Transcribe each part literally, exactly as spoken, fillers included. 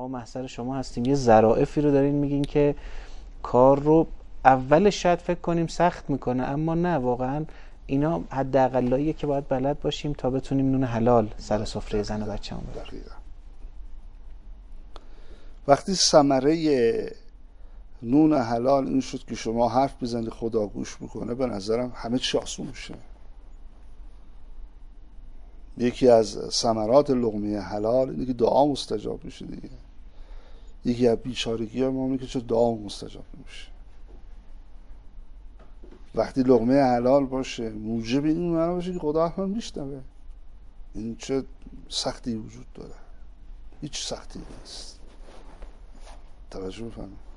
ما محصل شما هستیم، یه ظرافی رو دارین میگین که کار رو اولش شاید فکر کنیم سخت میکنه، اما نه، واقعا اینا حداقلاییه که باید بلد باشیم تا بتونیم نون حلال سر سفره زن و بچه‌مون بذاریم. وقتی ثمره نون حلال این شد که شما حرف بزنید خدا گوش میکنه، به نظرم همه چی آسون میشه. یکی از ثمرات لقمه حلال اینه که دعا مستجاب میشه دیگه. یکی از بیچارگی ها ما اینه که چه دعا مستجاب میشه. وقتی لقمه حلال باشه موجب این معنا باشه که خدا هم میشنوه. این چه سختی وجود داره؟ هیچ سختی نیست. توجه بفرمایید.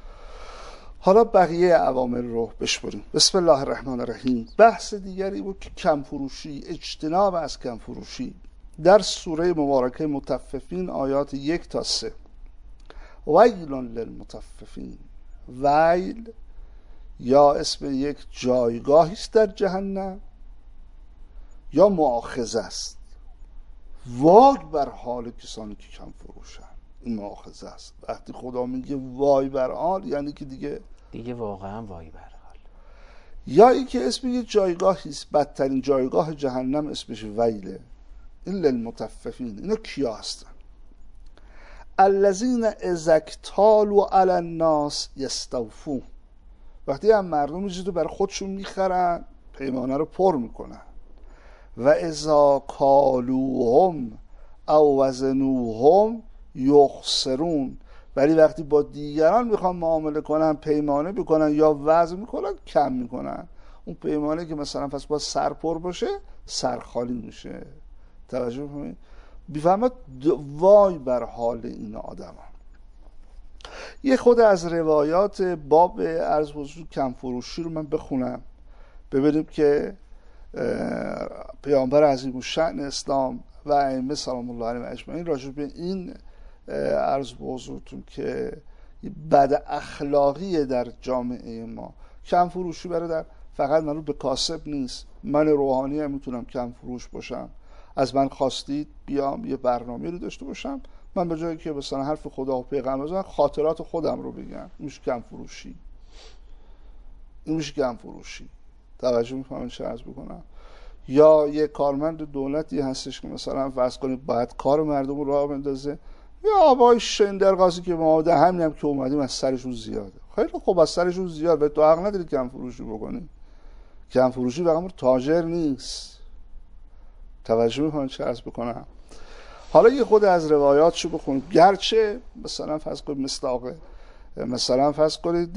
حالا بقیه عوامل رو بشمریم. بسم الله الرحمن الرحیم. بحث دیگری بود که کم فروشی، اجتناب از کم فروشی در سوره مبارکه مطففین آیات یک تا سه. ویل للمطففین. ویل یا اسم یک جایگاهی است در جهنم یا مؤاخذه است. وای بر حال کسانی که کم فروشن. این مؤاخذه است. وقتی خدا میگه وای بر حال یعنی که دیگه دیگه واقعا وای بر حال. یا ای که اسم یک جایگاهی است، بدترین جایگاه جهنم اسمش ویله. این للمطففین. اینا کیا هستن؟ الذین اذا اکتالوا علی الناس یستوفون. وقتی هم مردم یه چیزی برای خودشون میخرن پیمانه رو پر میکنن. و اذا کالوهم او وزنوهم یخسرون. ولی وقتی با دیگران میخوان معامله کنن پیمانه بکنن یا وزن میکنن کم میکنن. اون پیمانه که مثلا پس با سر پر باشه سر خالی میشه. توجه بکنید. بیفهمد وای بر حال این آدم ها. یه خود از روایات باب عرض حضور کم فروشی رو من بخونم ببینیم که پیامبر عظیم الشأن اسلام و ائمه سلام الله علیهم اجمعین راجع به این عرض حضورتون که بد اخلاقی در جامعه ما. کم فروشی برادر فقط منو به کاسب نیست. من روحانی هم میتونم کم فروش باشم. از من خواستید بیام یه برنامه رو داشته باشم، من به جایی که مثلا حرف خدا و پیغمبر بزنم خاطرات خودم رو بگم. میشه کم فروشی. این میشه کم فروشی. توجه میکنم چه عرض بکنم. یا یه کارمند دولتی هستش که مثلا فرض کنید باید کار مردم رو راه بندازه، یا آبای شندرغازی که ما ده همین هم که اومدیم از سرشون زیاده. خیلی خوب از سرشون زیاد، به تو حق نداری کم فروشی بکنی. کم فروشی فقط تاجر نیست. توجه میکنم چه عرض بکنم. حالا یه خود از روایاتشو بخونیم. گرچه مثلا فرض کنید مصداق مثلا فرض کنید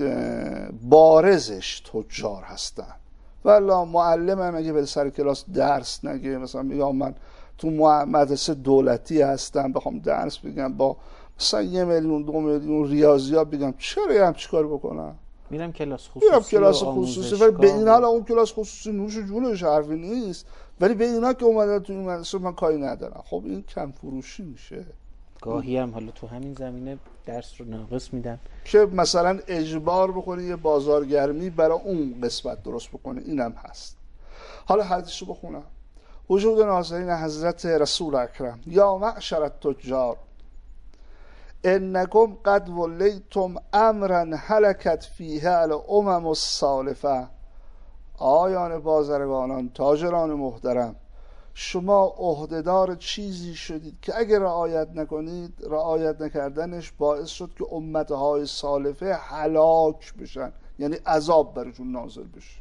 بارزش تجار هستن، والا معلم هم اگه به سر کلاس درس نگه، مثلا میگم من تو مدرسه دولتی هستم بخوام درس بگم با مثلا یه میلیون دو میلیون ریاضیات بگم، چرا هم چیکار بکنم؟ میرم کلاس خصوصی. میرم کلاس خصوصی. ولی به این حال اون کلاس خصوصی نوش جونش حرفی نیست، ولی به اینا که اومدن تو این مدرسه من کاری ندارم. خب این کم فروشی میشه. گاهی هم حالا تو همین زمینه درس رو ناقص میدن که مثلا اجبار بکنی یه بازارگرمی برای اون قسمت درست بکنه. اینم هست. حالا حدیث رو بخونم. وجود ناظرین حضرت رسول اکرم. یا معشر التجار انکم قد ولیتم امرا هلکت فیه الامم السالفه. آیان بازرگانان، تاجران محترم، شما عهدهدار چیزی شدید که اگر رعایت نکنید، رعایت نکردنش باعث شد که امتهای سالفه هلاک بشن، یعنی عذاب برشون نازل بشه.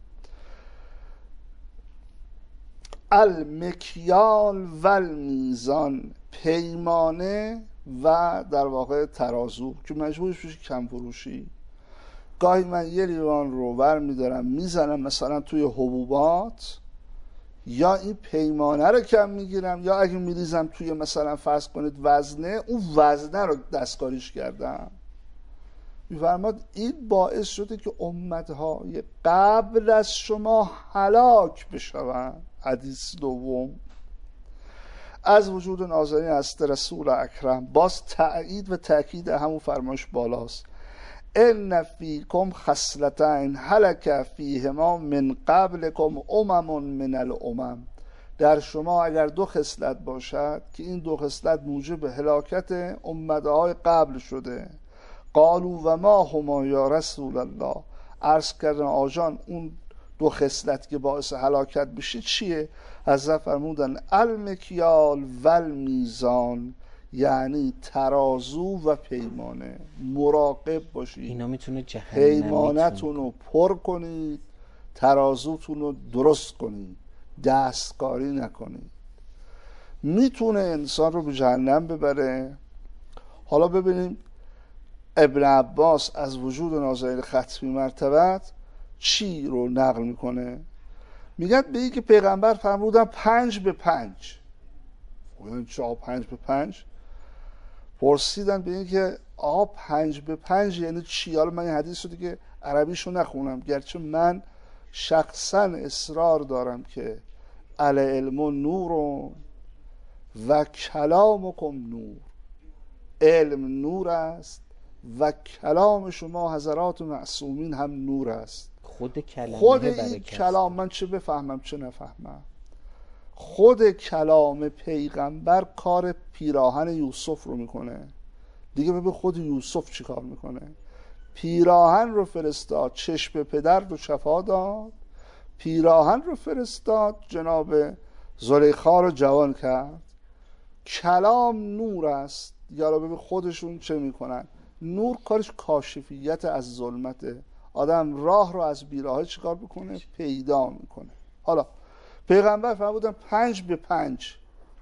المکیال و المیزان، پیمانه و در واقع ترازو که مجبورش بشه کم فروشی. گاهی من یه لیوان رو ور میدارم میزنم مثلا توی حبوبات، یا این پیمانه رو کم میگیرم، یا اگه میریزم توی مثلا فرض کنید وزنه، اون وزنه رو دستکاریش کردم. میفرماد این باعث شده که امتهای قبل از شما هلاک بشوند. حدیث دوم از وجود ناظرین است رسول اکرم، باز تأیید و تأکید همون فرمایش بالاست. ان فیکم خصلتین هلک فیهما من قبلکم امم من الامم. در شما اگر دو خصلت باشد که این دو خصلت موجب هلاکت امتهای قبل شده. قالوا و ما هما یا رسول الله، عرض کردن آجان اون دو خصلت که باعث هلاکت بشه چیه؟ حضرت فرمودن المکیال و المیزان، یعنی ترازو و پیمانه. مراقب باشید، اینا میتونه جهنم پیمانتون رو پر کنید، ترازوتون رو درست کنید، دستکاری نکنید. میتونه انسان رو به جهنم ببره. حالا ببینیم ابن عباس از وجود نازنین ختمی مرتبت چی رو نقل میکنه. میگن به این که پیغمبر فرمودن پنج به پنج. یعنی چه پنج به پنج؟ پرسیدن به این که آقا پنج به پنج یعنی چی؟ حالا من این حدیث رو دیگه عربیشو نخونم، گرچه من شخصا اصرار دارم که العلم نور و کلامکم نور، علم نور است و کلام شما حضرات معصومین هم نور است. خود کلمه خود این کلام، من چه بفهمم چه نفهمم، خود کلام پیغمبر کار پیراهن یوسف رو میکنه دیگه. ببین خود یوسف چی کار میکنه، پیراهن رو فرستاد، چشم پدر رو شفا داد، پیراهن رو فرستاد، جناب زلیخا رو جوان کرد. کلام نور است. یالا ببین خودشون چه میکنن، نور کارش کاشفیت از ظلمته. آدم راه رو از بیراهه چیکار بکنه، پیدا میکنه. حالا پیغمبر فرمودن پنج به پنج.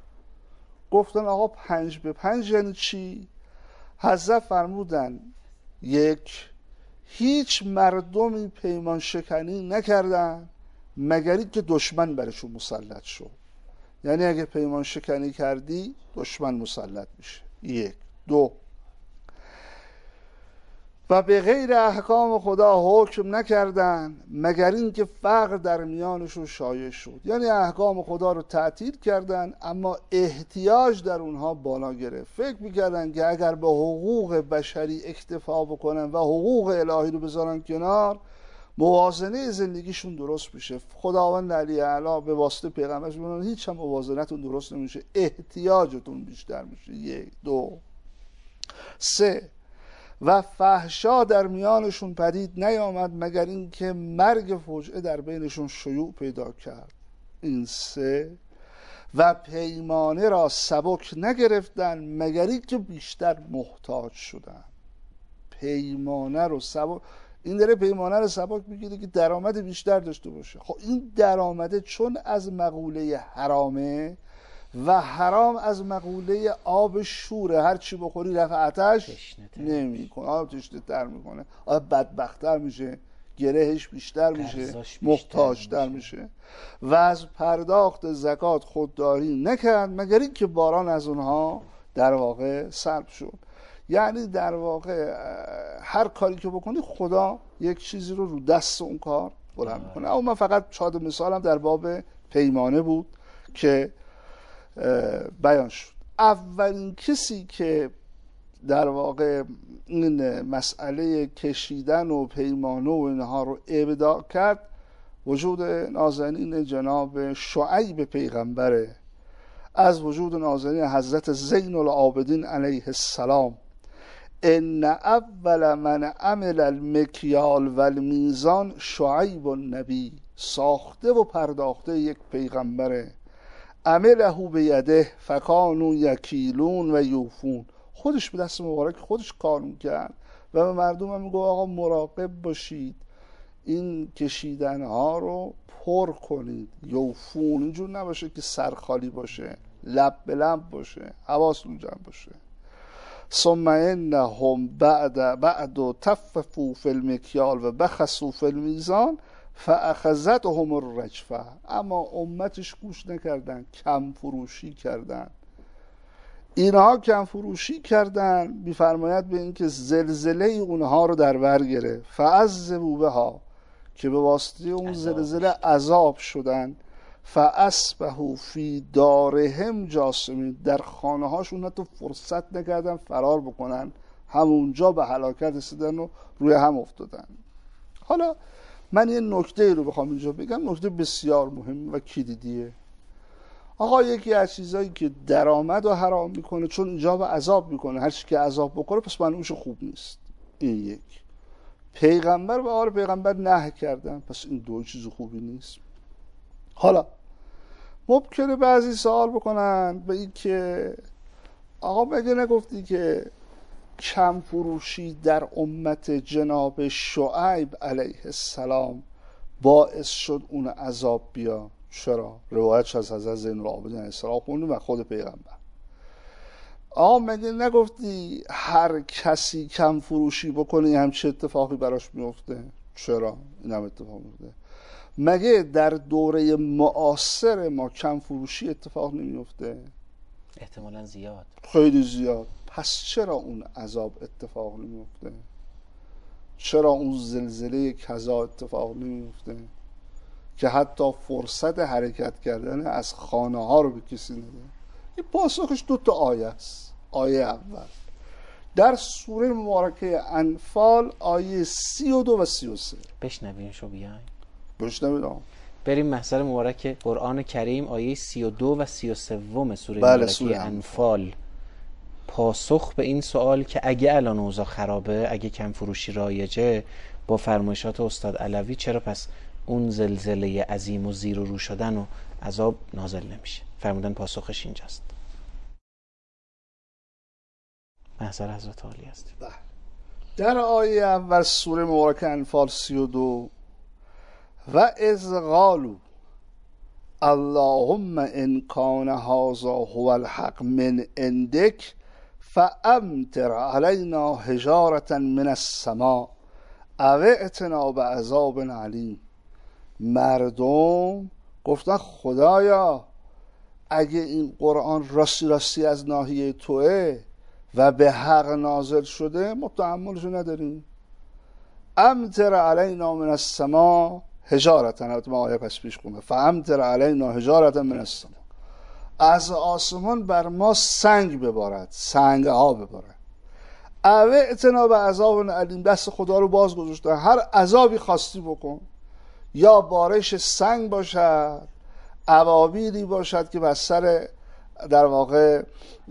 گفتن آقا پنج به پنج یعنی چی؟ حضرت فرمودن یک، هیچ مردمی پیمان شکنی نکردن مگری که دشمن برشون مسلط شد. یعنی اگه پیمان شکنی کردی دشمن مسلط میشه. یک. دو، و به غیر احکام خدا حکم نکردن مگر این که فقر در میانشون شایع شد. یعنی احکام خدا رو تعطیل کردن اما احتیاج در اونها بالا گرفت. فکر میکردن که اگر به حقوق بشری اکتفا بکنن و حقوق الهی رو بذارن کنار، موازنه زندگیشون درست میشه. خداوند علی اعلی به واسطه پیغمبرش میگه هیچ هم موازنتون درست نمیشه، احتیاجتون بیشتر میشه. یک. دو. سه، و فحشا در میانشون پدید نیامد مگر اینکه مرگ فجعه در بینشون شیوع پیدا کرد. این سه. و پیمانه را سبک نگرفتن مگر اینکه بیشتر محتاج شدن. پیمانه رو سبک، این داره پیمانه رو سبک میگیره که درآمد بیشتر داشته باشه. خب این درآمده چون از مقوله حرامه و حرام از مقوله آب شوره، هر چی بخوری رفع آتش نمیکنه، آب تشنه تر میکنه، آب بدبخت‌تر میشه، گرهش بیشتر میشه، محتاج‌تر میشه. و از پرداخت زکات خودداری نکرد مگر این که باران از اونها در واقع سلب شد. یعنی در واقع هر کاری که بکنی خدا یک چیزی رو رو دست اون کار بلند میکنه. اما من فقط شاید مثالم در باب پیمانه بود که بیان شد. اولین کسی که در واقع این مسئله کشیدن و پیمانه و اینها رو ابداع کرد وجود نازنین جناب شعیب پیغمبره، از وجود نازنین حضرت زین العابدین علیه السلام. ان اول من عمل المکیال و المیزان شعیب النبی، ساخته و پرداخته یک پیغمبره. عمله بیده فکانو یکیلون و یوفون، خودش به دست مبارک خودش کار میکرد و به مردم هم میگو آقا مراقب باشید، این کشیدن ها رو پر کنید. یوفون اینجور نباشه که سرخالی باشه، لب به لب باشه، حواستون جمع باشه. ثم انهم بعد بعد تففوا فی المکیال و بخسوا فی المیزان فاخذتهم الرجفه، اما امتش گوش نکردن، کم فروشی کردن. اینها کم فروشی کردن، میفرماید به این که زلزله اونها رو در بر گرفت. فعذبوا بها، که به واسطه اون زلزله عذاب شدن. فاصبحوا فی دارهم جاثمین، در خانه هاشون حتی فرصت نکردن فرار بکنن، همونجا به هلاکت رسیدن و روی هم افتادن. حالا من یه نکته رو بخوام اینجا بگم، نکته بسیار مهم و کلیدیه. آقا یکی از چیزایی که درآمد رو حرام میکنه چون ایجاب عذاب میکنه، هر چی که عذاب بکنه پس منوش خوب نیست. این یک. پیغمبر و آل پیغمبر نهی کردن، پس این دو چیز خوبی نیست. حالا ممکنه بعضی سوال بکنن به این که آقا مگه نگفتی که کم فروشی در امت جناب شعیب علیه السلام باعث شد اون عذاب بیا؟ چرا؟ روایتش از حضرت زین العابدین علیه السلام خوندیم و خود پیغمبر. آقا مگه نگفتی هر کسی کم فروشی بکنه همچه اتفاقی براش میفته؟ چرا این هم اتفاق میفته؟ مگه در دوره معاصر ما کم فروشی اتفاق نمیفته؟ احتمالاً زیاد، خیلی زیاد. پس چرا اون عذاب اتفاق نمیفته؟ چرا اون زلزله کذا اتفاق نمیفته که حتی فرصت حرکت کردن از خانه ها رو به کسی نده؟ این پاسخش دو تا آیه است. آیه اول در سوره مبارکه انفال آیه سی و دو و سی و سه. بشنوین شو بیاین بشنوین. بریم محضر مبارک قرآن کریم آیه سی و دو و سی و سه سوره بله مبارکه سوره انفال. پاسخ به این سوال که اگه الان اوضاع خرابه، اگه کم فروشی رایجه، با فرمایشات استاد علوی چرا پس اون زلزله عظیم و زیر و رو شدن و عذاب نازل نمیشه؟ فرمودن پاسخش اینجاست. محضر حضرت عالی است. در آیه اول سوره مبارکه انفال سی و دو و اذ قالوا اللهم ان کان هذا هو الحق من عندک فامطر علینا حجارة من السماء او ائتنا بعذاب علیم. مردم گفتن خدایا اگه این قرآن راستی راستی از ناحیه توه و به حق نازل شده ما تحملشو نداریم. امطر علینا من السماء حجارة، ما آیه پس پیش خونده فامطر علینا حجارة من السماء، از آسمان بر ما سنگ ببارد، سنگ ها ببارد. او ائتنا بعذاب علیم، دست خدا رو باز گذاشته، هر عذابی خواستی بکن، یا بارش سنگ باشد، ابابیلی باشد که بر سر در واقع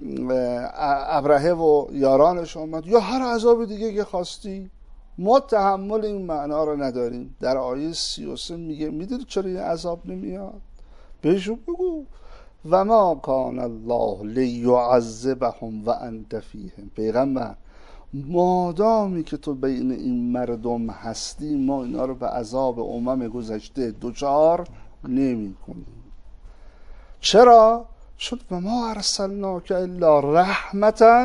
ابرهه و یارانش آمد، یا هر عذاب دیگه که خواستی، ما تحمل این معنا رو نداریم. در آیه سی و سه میگه میدونی چرا این عذاب نمیاد؟ بهشون بگو و ما کان الله لیعذبهم و انت فیهم. پیغمبر مادامی که تو بین این مردم هستی ما اینا رو به عذاب امم گذشته دوچار نمی کنیم. چرا؟ چون و ما ارسلناک الا رحمتا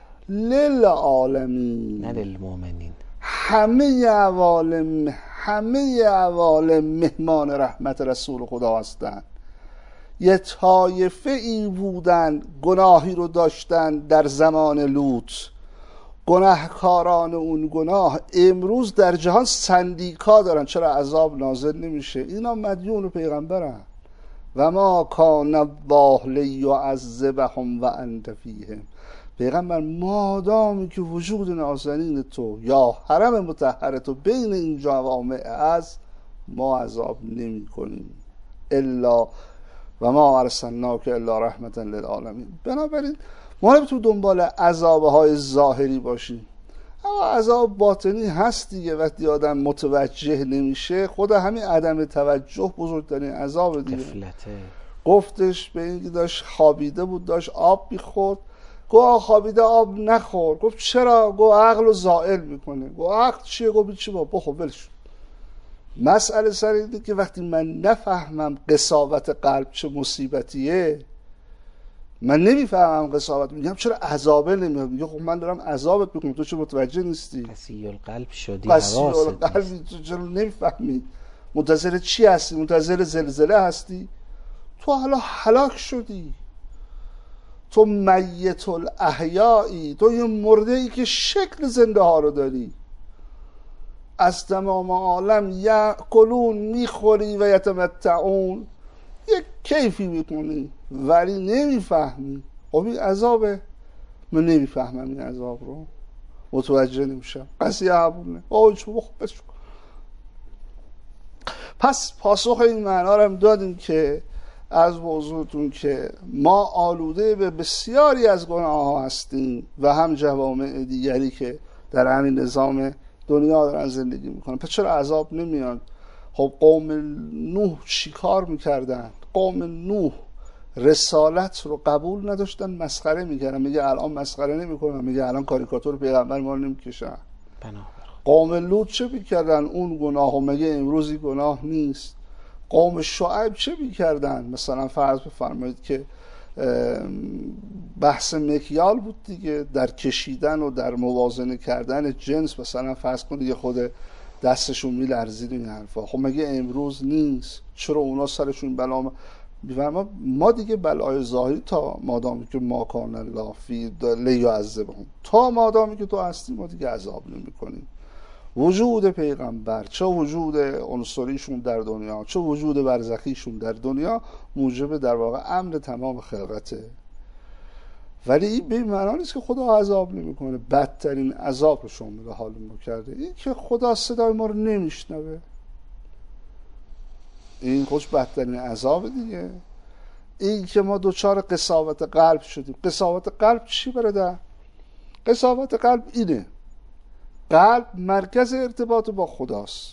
للعالمین، نه للمؤمنین. همه عوالم همه عوالم مهمان رحمت رسول خدا هستند. یه طایفه ای بودن گناهی رو داشتن در زمان لوط، گناهکاران اون گناه امروز در جهان سندیکا دارن، چرا عذاب نازل نمیشه؟ اینا مدیون پیغمبرن. و ما کان الله لیعذبهم و انت فیهم. پیغمبر مادامی که وجود نازنین تو یا حرم مطهر تو بین این جوامع از ما عذاب نمی کنیم الا و ما ارسلناک الا رحمتا للعالمین. بنابراین ما نمیتونیم دنبال عذابهای ظاهری باشیم، اما عذاب باطنی هست دیگه. وقتی آدم متوجه نمیشه، خود همین عدم توجه بزرگترین عذاب دیگه. غفلته. گفتش به این که داشت خوابیده بود، داشت آب میخورد، گفت خوابیده آب نخور. گفت چرا؟ گفت عقل رو زائل میکنه. گفت عقل چیه؟ گفت چی با بخور ولش. مسئله سر اینه که وقتی من نفهمم قساوت قلب چه مصیبتیه، من نمیفهمم قساوت، میگم چرا عذابه نمیاد؟ میگه خب من دارم عذابت میکنم، تو چه متوجه نیستی؟ قسی القلب شدی، قسی القلب، تو چرا نمیفهمی؟ منتظر چی هستی؟ منتظر زلزله هستی؟ تو حالا هلاک شدی، تو میت الاحیایی، تو یه مرده ای که شکل زنده ها رو داری. از تمام عالم یأکلون، میخوری و یتمتعون، یک کیفی میکنی ولی نمیفهمی. خب این عذابه، من نمیفهمم این عذاب رو، متوجه نمیشم. قضیه عبونه آه چون بخ پس پاسخ این معنا رو هم دادیم که از حضورتون که ما آلوده به بسیاری از گناه ها هستیم و هم جوامع دیگری که در همین نظام دنیا دارن زندگی میکنن. پس چرا عذاب نمیاد؟ خب قوم نوح چی کار میکردن؟ قوم نوح رسالت رو قبول نداشتن، مسخره میکردن. میگه الان مسخره نمیکنن، میگه الان کاریکاتور پیغمبر ما رو نمیکشن. قوم لوط چه میکردن؟ اون گناه و مگه امروزی گناه نیست؟ قوم شعیب چه میکردن؟ مثلا فرض بفرمایید که بحث مکیال بود دیگه، در کشیدن و در موازنه کردن جنس، مثلا فرض کنید یه خود دستشون میلرزید این حرفا. خب مگه امروز نیست؟ چرا اونا سرشون بلا ما ما دیگه بلای ظاهری تا مادامی که ما کان الله فی لیعذبهم، تا مادامی که تو هستی ما دیگه عذاب نمی‌کنیم. وجود پیغمبر، چه وجود عنصریشون در دنیا چه وجود برزخیشون در دنیا، موجب در واقع امن تمام خلقته. ولی این به معنی نیست که خدا عذاب نمی‌کنه. بدترین عذاب رو شامل حال ما کرده این که خدا صدای ما رو نمیشنوه. این خودش بدترین عذاب دیگه. این که ما دوچار قساوت قلب شدیم. قساوت قلب چی برده؟ قساوت قلب اینه: قلب مرکز ارتباط با خداست.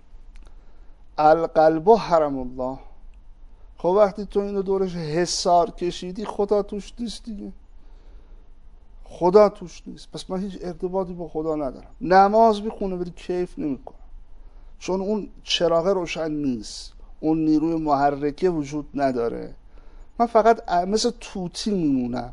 القلب حرم الله. خب وقتی تو اینو دورش حصار کشیدی، خدا توش نیست دیگه. خدا توش نیست. پس من هیچ ارتباطی با خدا ندارم. نماز میخونه ولی کیف نمیکنم، چون اون چراغ روشن نیست، اون نیروی محرکه وجود نداره. من فقط مثل توتی میمونم.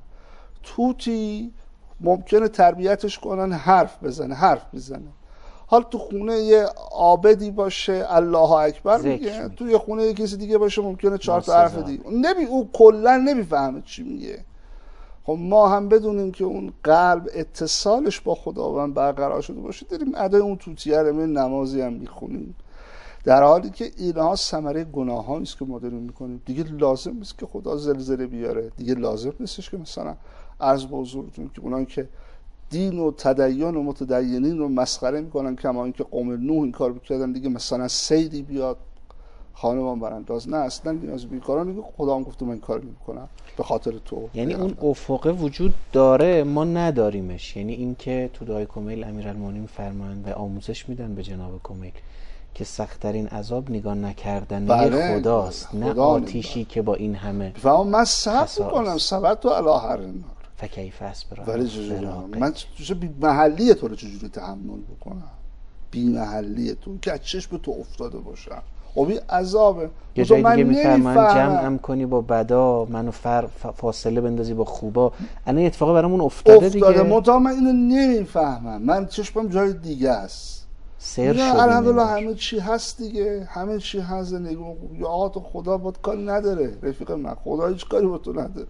توتی ممکنه تربیتش کنن حرف بزنه، حرف بزنه. حال تو خونه یه عابدی باشه الله اکبر میگه، تو یه خونه یه کسی دیگه باشه ممکنه چهار تا حرف دیگه نبی، او کلا نمیفهمه چی میگه. خب ما هم بدونیم که اون قلب اتصالش با خداوند برقرار شده باشه، داریم ادای اون توتیه رو نمازی هم میخونیم، در حالی که اینها ثمره گناهایی است که ما داریم میکنیم. دیگه لازم نیست که خدا زلزله بیاره، دیگه لازم نیستش که مثلا عرض به حضورتون که اونایی که دین و تدین و متدینین رو مسخره میکنن کما اینکه قوم نوح این کار میکردن، دیگه مثلا سیدی بیاد خانمان برانداز. نه، اصلا نیاز به کارا نیست. خدا هم گفته من این کار نمیکنم به خاطر تو. یعنی اون افق وجود داره، ما نداریمش. یعنی این که تو دعای کمیل امیرالمومنین میفرمایند و آموزش میدن به جناب کمیل که سخت‌ترین عذاب نگاه نکردن بله، خداست، خدا نه آتیشی که با این همه. و من صبر میکنم، صبر تو الی هر نار فکیف اصبر. ولی چجوری من چه بی محلی تو رو چجوری تحمل بکنم؟ بی محلی تو که چشم تو افتاده باشم. خب این عذابه. یه جای دیگه میفرمان جمعم کنی با بدا، منو فر فاصله بندازی با خوبا. الان اتفاقا برامون افتاده, افتاده دیگه. افتاده من اینو نمیفهمم. من چشمم جای دیگه است. سر شدیم. الحمدلله همه چی هست دیگه، همه چی هست. نگاه یا آقا تو خدا با کاری نداره رفیق من، خدا هیچ کاری با تو نداره.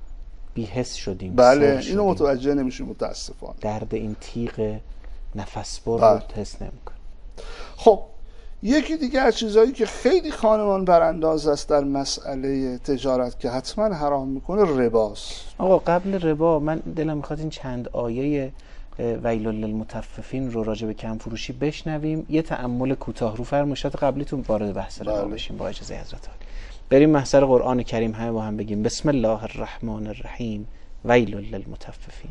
بی‌حس شدیم. بله اینو متوجه نمیشیم متاسفانه. درد این تیغ نفس بر رو حس نمی‌کنه. خب یکی دیگه از چیزایی که خیلی خانمان برانداز است در مسئله تجارت که حتما حرام میکنه رباست. آقا قبل ربا من دلم میخواد این چند آیه ویل للمطففین رو راجع به کم فروشی بشنویم. یه تأمل کوتاه رو فرمایشات قبلیتون وارد بحث ربا بشیم با اجازه حضرت عالی. بریم محضر قرآن کریم همه با هم بگیم بسم الله الرحمن الرحیم ویل للمطففین.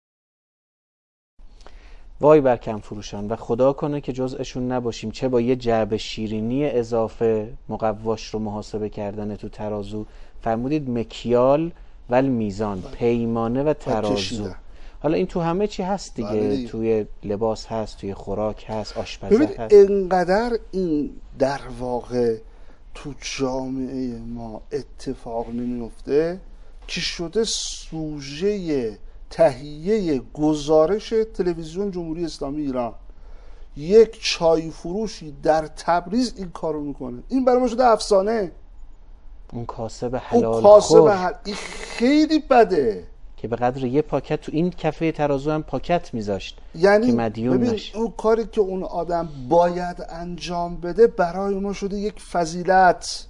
وای بر کم فروشان و خدا کنه که جزءشون نباشیم، چه با یه جعبه شیرینی اضافه مقواش رو محاسبه کردن تو ترازو. فرمودید مکیال و میزان، پیمانه و ترازو. حالا این تو همه چی هست دیگه. بله. توی لباس هست، توی خوراک هست، آشپزی هست. اینقدر این در واقع تو جامعه ما اتفاق نمیفته که شده سوژه تهیه گزارش تلویزیون جمهوری اسلامی ایران. یک چای فروشی در تبریز این کارو میکنه. این برای ما شده افسانه. اون کاسب حلال اون کاسب حل... این خیلی بده که به قدر یه پاکت تو این کفه ترازو هم پاکت میذاشت، یعنی که مدیون ببین نشه. اون کاری که اون آدم باید انجام بده برای ما شده یک فضیلت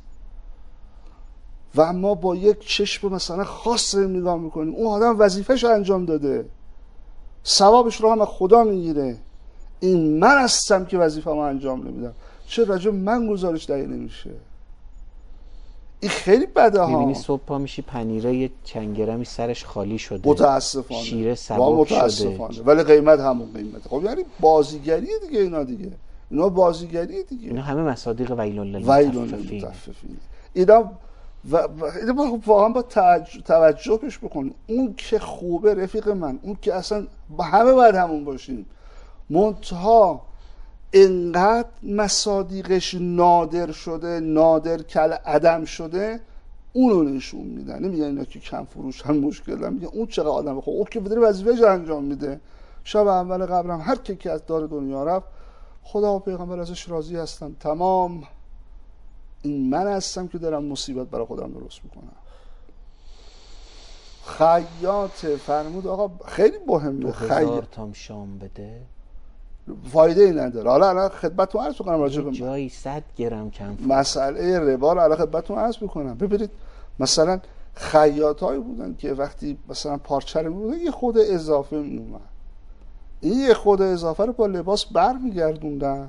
و ما با یک چشم مثلا خاص نگاه میکنیم. اون آدم وظیفهش انجام داده، ثوابش رو هم خدا میگیره. این من هستم که وظیفه‌مو انجام نمیدم. چه راجع من گزارش دهی نمیشه؟ این خیلی بده ها. میبینی صبح پا میشی پنیره یه چنگرمی سرش خالی شده، متاسفانه شیره سبک متاسفانه شده، ولی قیمت همون قیمته. خب یعنی بازیگریه دیگه، اینا دیگه اینا بازیگریه دیگه، اینا همه مصادیق ویل للمطففین. اینا و, و اینا واقعا با توجه بهش بکنیم. اون که خوبه رفیق من، اون که اصلا با همه باید همون باشیم، منتها اینقدر مصادیقش نادر شده، نادر کل عدم شده، اونو نشون میدن. نمیگن اینا که کم فروشن مشکل هم، میگن اون چقدر آدم خوب، اون که بدره وظیفه‌اش انجام میده. شب اول قبرم هر کی که از دار دنیا رفت خدا و پیغمبر ازش راضی هستن، تمام. این من هستم که دارم مصیبت برای خودم درست میکنم. خیاط فرمود آقا خیلی مهمه، هزار تام شام بده فایده ای نداره. حالا الان خدمتتون عرض می‌کنم راجع به جایی صد گرم کم مسئله ربا رو الان خدمتتون عرض می‌کنم. ببینید مثلا خیاطایی بودن که وقتی مثلا پارچه رو می‌بردن یه خود اضافه میومد، این یه خود اضافه رو با لباس برمیگردوندن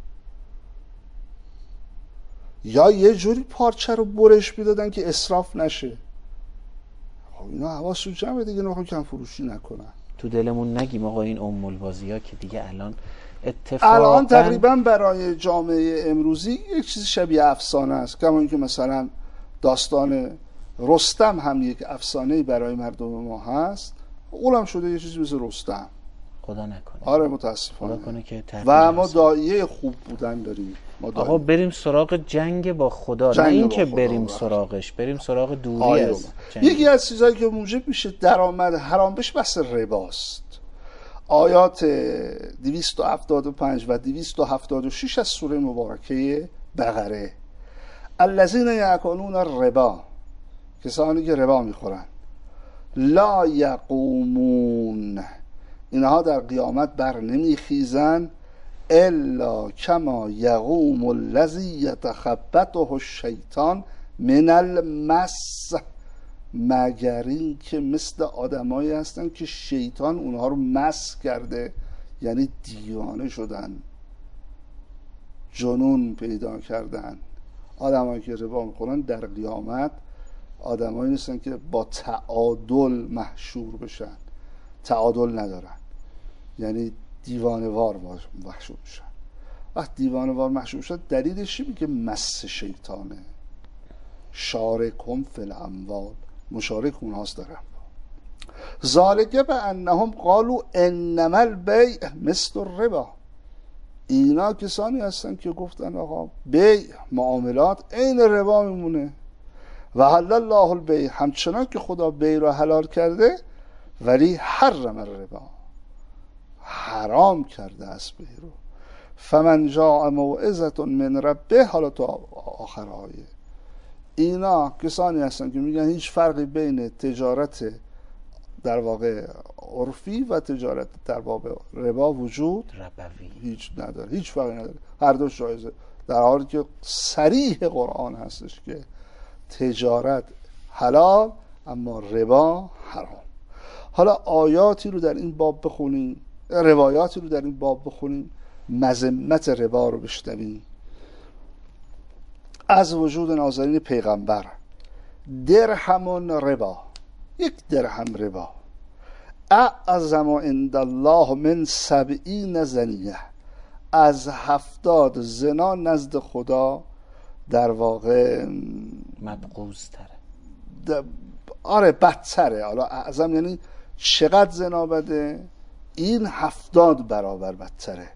یا یه جوری پارچه رو برش میدادن که اسراف نشه. خب اینا حواسشون جمعه دیگه، نمیخوام کم فروشی نکنن. تو دلمون نگیم آقا این ام البازی‌ها که دیگه الان اتفاقا الان تقریبا برای جامعه امروزی یک چیز شبیه افسانه است. کما اینکه مثلا داستان رستم هم یک افسانه برای مردم ما هست، اونم شده یه چیزی مثل رستم. خدا نکنه. آره متاسفانه. خدا کنه که و ما داعیه خوب بودن داریم. ما آقا بریم سراغ جنگ با خدا، نه این که بریم خدا سراغش، بریم سراغ دوری آره از جنگ. یکی از چیزایی که موجب میشه درآمد حرام بشه بحث رباست. آیات دویست و هفتاد و پنج و دویست و هفتاد و شش از سوره مبارکه بقره: الذین یأکلون الربا، کسانی که ربا میخورن، لا یقومون، اینها در قیامت بر نمیخیزن، الا کما یقوم الذی یتخبطه الشیطان من المس، مگر این که مثل آدمایی هستن که شیطان اونها رو مس کرده، یعنی دیوانه شدن، جنون پیدا کردن. آدمایی که ربا میخورن در قیامت آدمایی نیستن که با تعادل محشور بشن، تعادل ندارن، یعنی دیوانه وار محشور بشن. وقت دیوانه وار محشور شد دلیلش چی؟ میگه مس شیطانه. شارکهم فی الاموال، مشارک اونهاست در اموال. ذالک بانهم قالوا انما البیع مثل الربا، اینا کسانی هستن که گفتن آقا بیع، معاملات عین ربا میمونه. و حلل الله البیع، همچنان که خدا بیع رو حلال کرده ولی حرم الربا، حرام کرده است بیع رو. فمن جاء موعظة من ربه، حالا تو آخر آیه، اینا کسانی هستن که میگن هیچ فرقی بین تجارت در واقع عرفی و تجارت در باب ربا وجود ربوی هیچ نداره، هیچ فرقی نداره، هر دوش جایزه، در حالی که صریح قرآن هستش که تجارت حلال اما ربا حرام. حالا آیاتی رو در این باب بخونیم، روایاتی رو در این باب بخونیم، مذمت ربا رو بشنویم از وجود نازنین پیغمبر. درهم ربا، یک درهم ربا، اعظم عند الله من سبعین زنیه، از هفتاد زنا نزد خدا در واقع مبغوض تره. آره بدتره. حالا اعظم یعنی چقدر زنا بده؟ این هفتاد برابر بدتره.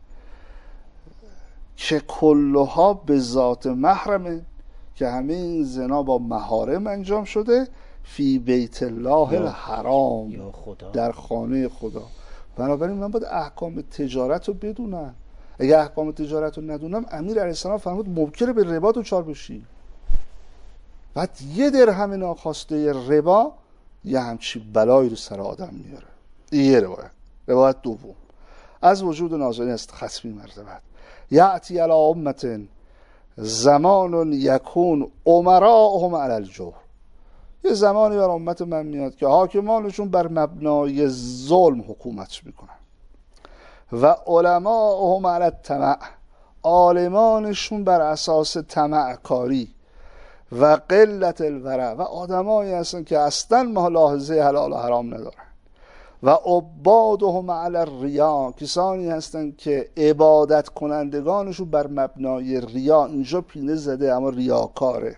که کلها به ذات محرمه، که همه این زنا با محارم انجام شده، فی بیت الله الحرام، یا خدا، در خانه خدا. بنابراین من باید احکام تجارت رو بدونم. اگه احکام تجارت رو ندونم، امیر علیه السلام فرمود ممکنه به ربا دچار بشی. بعد یه درهم ناخواسته ربا یه همچی بلایی رو سر آدم میاره. یه روایت. روایت دوم از وجود نازنین است خصمی مرتبت: یأتی علی امة زمان یکون امراءهم علی الجور، یه زمانی بر امت من میاد که حاکمانشون بر مبنای ظلم حکومت میکنن، و علماءهم علی الطمع، عالمانشون بر اساس طمع کاری، و قلت الورع و آدمایی هستن که اصلا ملاحظه حلال و حرام ندارن. و عبادهم علی الریا، کسانی هستن که عبادت کنندگانشون بر مبنای ریا، اینجا پینه زده اما ریاکاره.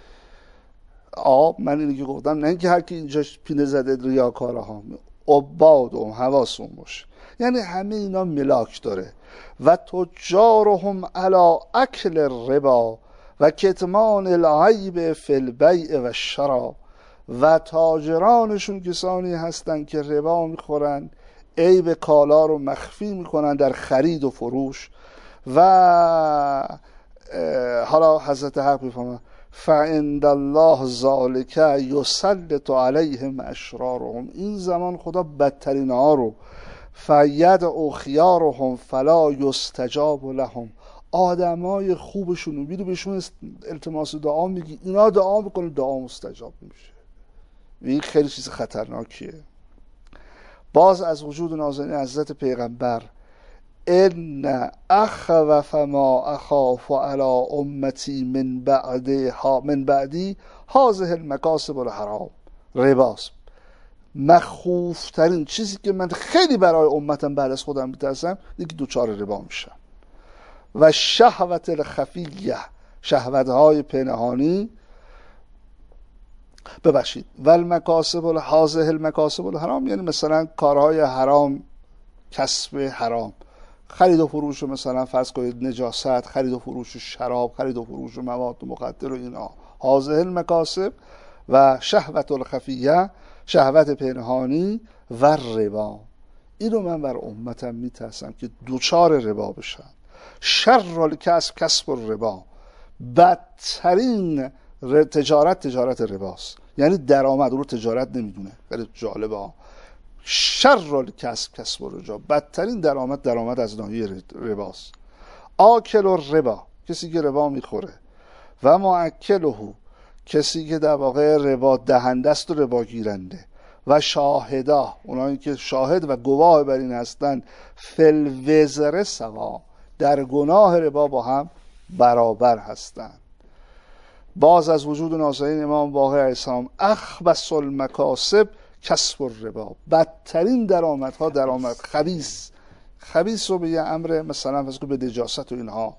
آب من اینو که گفتم، نه اینکه هر کی اینجا پینه زده ریاکاره ها، عبادهم حواسون باشه، یعنی همه اینا ملاک داره. و تجارهم علی اکل الربا و کتمان العیب فی البیع و الشراء، و تاجرانشون کسانی هستند که ربا میخورن، عیب کالا رو مخفی میکنن در خرید و فروش. و حالا حضرت حق میفهمن فعند الله ذالک یسلط علیهم اشرارهم، این زمان خدا بدترین ها رو فیدع خیارهم فلا یستجاب لهم، آدمای خوبشون رو میری بهشون التماس دعا میگی، اینا دعا میکنه دعا مستجاب نمیشه. این خیلی چیز خطرناکیه. باز از وجود نازنین حضرت پیغمبر، ان اخوف ما اخاف علی امتی من بعد من بعدی هذه المکاسب الحرام، رباست. مخوف ترین چیزی که من خیلی برای امتم بعد از خودم میترسم دیگه دوچار ربا میشم. و شهوت الخفیه، شهوتهای پنهانی، ببخشید، و المکاسب هذه المکاسب الحرام، یعنی مثلا کارهای حرام، کسب حرام، خرید و فروش مثلا فرض کنید نجاست، خرید و فروش شراب، خرید و فروش مواد مخدر و اینا، هذه المکاسب. و شهوت الخفیه، شهوت پنهانی، و ربا. اینو من بر امتم میترسم که دوچار ربا بشن. شر الکسب کسب الربا، بدترین تجارت تجارت رباست، یعنی درآمد رو تجارت نمیدونه. خیلی جالبه ها. شر الکسب کسب الربا، بدترین درآمد درآمد از ناحیه رباست. آکل الربا، کسی که ربا میخوره. و مؤکله، کسی که در واقع ربا دهنده است و ربا گیرنده. و شاهدا، اونایی که شاهد و گواه بر این هستن، فل وزر سوا، در گناه ربا با هم برابر هستند. باز از وجود نازنین امام باقر علیه السلام، اخبث المکاسب کسب الربا، بدترین درآمدها درآمد خبیث. خبیث رو به یه امر مثلا فرض به نجاست و اینها.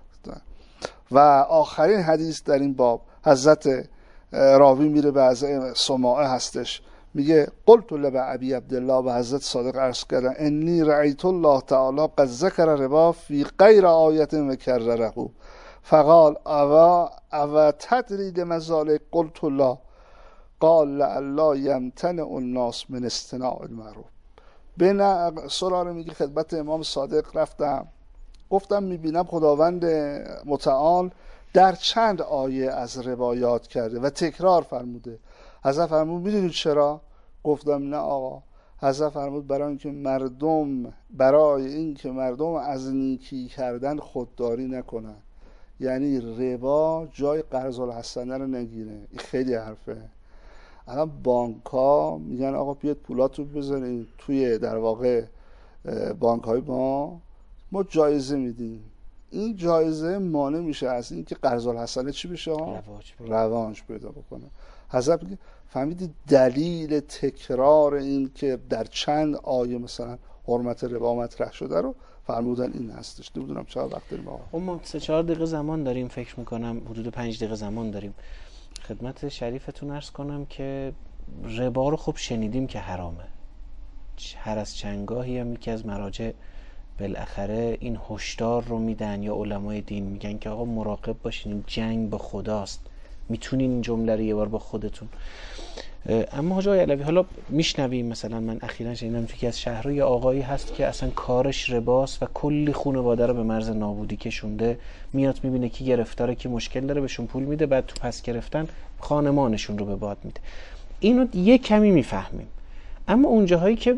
و آخرین حدیث در این باب، حضرت راوی میره به حضرت سماعه هستش، میگه قلت لابی عبدالله، و حضرت صادق عرض کردن انی رأیت الله تعالی قد ذکر ربا فی غیر آیت و کرره، فقال اوا اوا تدری لما ذلک؟ قلت لا. قال لعل یمتنع الناس من اصطناع المعروف. بین سراره میگه خدمت امام صادق رفتم، گفتم میبینم خداوند متعال در چند آیه از ربایات کرده و تکرار فرموده. حضرت فرمود میدونید چرا؟ گفتم نه آقا. حضرت فرمود برای اینکه مردم برای اینکه مردم از نیکی کردن خودداری نکنن، یعنی ربا جای قرض الحسنه رو نگیره. این خیلی حرفه. الان بانک ها میگن آقا بیاد پولاتو بذارین توی در واقع بانک های ما ما جایزه میدیم. این جایزه مانع میشه از این که قرض الحسنه چی بشه؟ رواج پیدا بکنه. حضرت میگه فهمیدید دلیل تکرار این که در چند آیه مثلا حرمت ربا مطرح شده رو فرمودن این هستش. نمیدونم چقدر وقت داریم آقا. ما سه چهار دقیقه زمان داریم، فکر میکنم حدود پنج دقیقه زمان داریم. خدمت شریفتون عرض کنم که ربا رو خب شنیدیم که حرامه. هر از چندگاهی هم یکی از مراجع بالاخره این هشدار رو میدن، یا علمای دین میگن که آقا مراقب باشین، این جنگ با خداست، میتونین این جمله رو یه بار با خودتون. اما حاج آقای علوی حالا میشنویم، مثلا من اخیراً شنیدم توی از شهرها یه آقایی هست که اصلا کارش رباست و کلی خانواده رو به مرز نابودی کشونده، میاد میبینه کی گرفتاره کی مشکل داره بهشون پول میده، بعد تو پس گرفتن خانمانشون رو به باد میده. اینو یه کمی میفهمیم. اما اون جاهایی که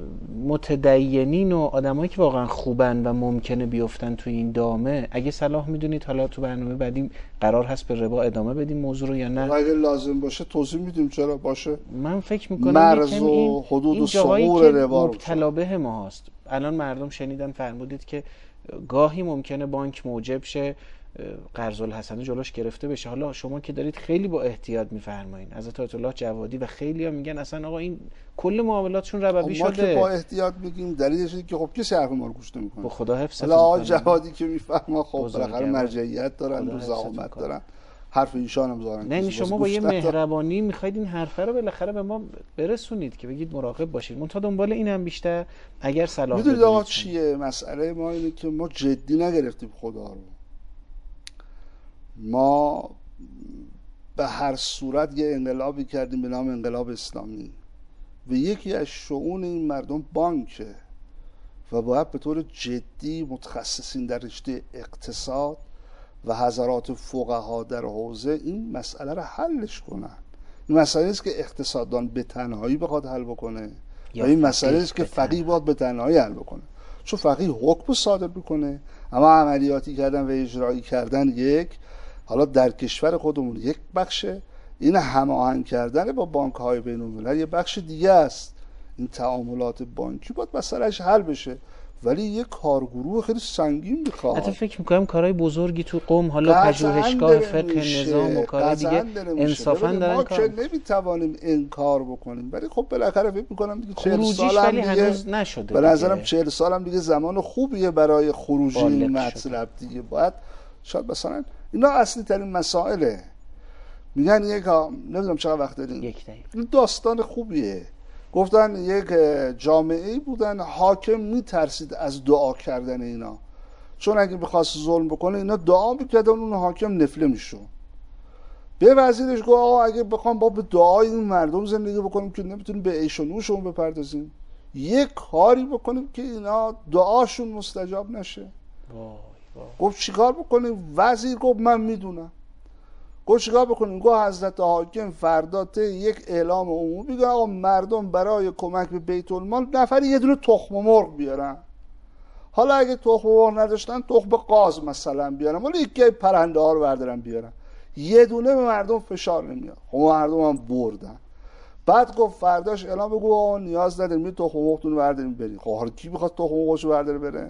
متدینین و آدمایی که واقعا خوبن و ممکنه بیفتن توی این دامه، اگه صلاح میدونید حالا تو برنامه بعدی قرار هست به ربا ادامه بدیم موضوع رو یا نه؟ اگه لازم باشه توضیح میدیم چرا باشه. من فکر میکنم مرز و حدود و ثغور ربا مبتلا به ما هست. الان مردم شنیدن فرمودید که گاهی ممکنه بانک موجب شه قرض الحسنه جلوش گرفته بشه. حالا شما که دارید خیلی با احتیاط میفرمایید، حضرت آیت الله جوادی و خیلی‌ها میگن اصلا آقا این کل معاملاتشون ربوی شده. ما که با احتیاط میگیم دلیلش اینه که خب کسی حرف ما رو گوش نمیکنه. با خدا حفظتون کنه. آقا جوادی که میفهمه خب بالاخره مرجعیت دارن و زعامت دارن، حرف ایشان هم ظاهرا نه شما با یه مهربانی میخواید این حرفه رو بالاخره به ما برسونید که بگید مراقب باشید. من تا دنبال اینم بیشتر اگر صلاح میدونید آقا چیه مسئله ما اینه که ما جدی نگرفتیم خدا رو. ما به هر صورت یه انقلابی کردیم به نام انقلاب اسلامی و یکی از شؤون این مردم بانکه و باید به طور جدی متخصصین در رشته اقتصاد و حضرات فقها در حوزه این مسئله رو حلش کنن. این مسئله است که اقتصاددان به تنهایی بخواد حل بکنه و این مسئله است که فقیه باید به تنهایی حل بکنه. چون فقیه حکم صادر میکنه اما عملیاتی کردن و اجرایی کردن یک، حالا در کشور خودمون یک بخشه، این هماهنگ کردن با بانک‌های بین‌المللی یه بخش دیگه است. این تعاملات بانکی باید مسئلهش حل بشه، ولی یه کارگروه خیلی سنگین میخواد. حتی فکر میکنم کارهای بزرگی تو قم، حالا پژوهشگاه فقه نظام و کار دیگه انصافا دارن ما کار. که نمیتوانیم انکار بکنیم، ولی خب بالاخره فکر میکنم دیگه چهل سال هم دیگه هنوز نشده. به نظرم چهل سال هم دیگه زمان خوبیه برای خروجی این مطلب دیگه. باید شاید مثلا اینا اصلی ترین مسائله. میگن یک نمیدونم چقدر وقت داریم، یک دقیقه. این داستان خوبیه. گفتن یک جامعه‌ای بودن حاکم میترسید از دعا کردن اینا، چون اگه بخواست ظلم بکنه اینا دعا میکردن اون حاکم نفله میشون. به وزیرش گفت آقا اگه بخوام با به دعای این مردم زندگی بکنیم که نمیتونیم به عیش و نوشون بپردازیم، یک کاری بکنیم که اینا دعاشون مستجاب نشه. وای وای. گفت چیکار بکنیم؟ وزیر گفت من میدونم. گفت چیکار بکنیم؟ گفت حضرت حاکم فردا ته یک اعلام عمومی بگه آقا مردم برای کمک به بیت المال نفری یه دونه تخم مرغ بیارن. حالا اگه تخم مرغ نداشتن تخم قاز مثلا بیارن، ولی یکی پرنده ها رو بردارن بیارن. یه دونه به مردم فشار نمیاد. خب مردم هم بردن. بعد گفت فرداش اعلام بگو آقا نیاز نداریم تخم مرغتون رو برداریم بریم. خب حالا کی میخواد تخم مرغشو برداره بره؟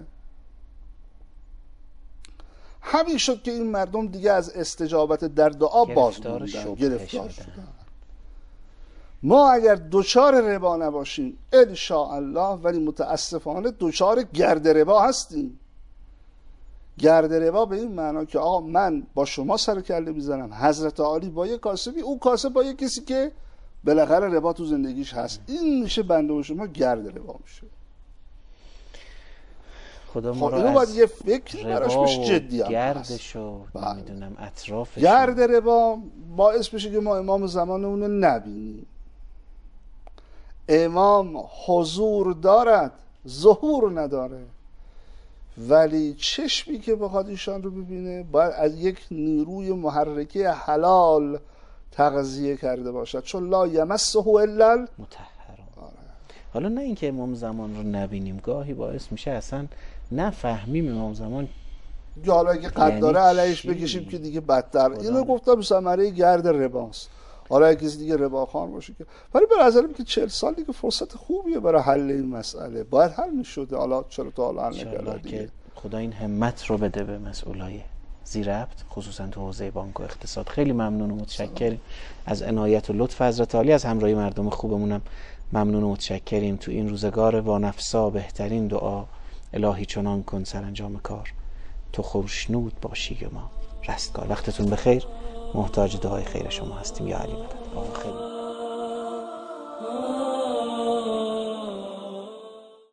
همین شد که این مردم دیگه از استجابت در دعا باز موندن، گرفتار شدن. ما اگر دوچار ربا نباشیم ان شاء الله، ولی متاسفانه دوچار گرد ربا هستیم. گرد ربا به این معنا که آقا من با شما سر کله میزنم، حضرت عالی با یک کاسبی، اون کاسب با یک کسی که بالاخره ربا تو زندگیش هست، این میشه بنده و شما گرد ربا میشه. خدا ما رو باید یه فکر براش بشه جدی هم گردش و نمیدونم اطرافش. گرد ربا باعث بشه که ما امام زمانمون رو نبینیم. امام حضور دارد ظهور نداره، ولی چشمی که بخواد ایشان رو ببینه باید از یک نیروی محرکه حلال تغذیه کرده باشد، چون لا یمسه الا المطهرون. حالا نه اینکه امام زمان رو نبینیم، گاهی باعث میشه اصلا نفهمیم امام زمان، یا حالا اگه قد داره یعنی علیش بکشیم که دیگه بدتر. اینو گفتم ثمره گرد رباست. حالا اگه کسی دیگه رباخوان باشه که، ولی به نظرم که چهل سال دیگه فرصت خوبیه برای حل این مسئله. باید حل می‌شده، حالا چرا تا حالا حل نکرده دیگه. خدا این همت رو بده به مسئولای زیربط، خصوصا تو حوزه بانک و اقتصاد. خیلی ممنون و متشکریم از عنایت و لطف حضرت عالی، از همراهی مردم خوبمونم ممنون و متشکریم. تو این روزگار وانفسا بهترین دعا الهی چنان کن سرانجام کار، تو خوشنود باشی و ما رستگار. وقتتون بخیر. محتاج دعای خیر شما هستیم. یا علی مدد. آخر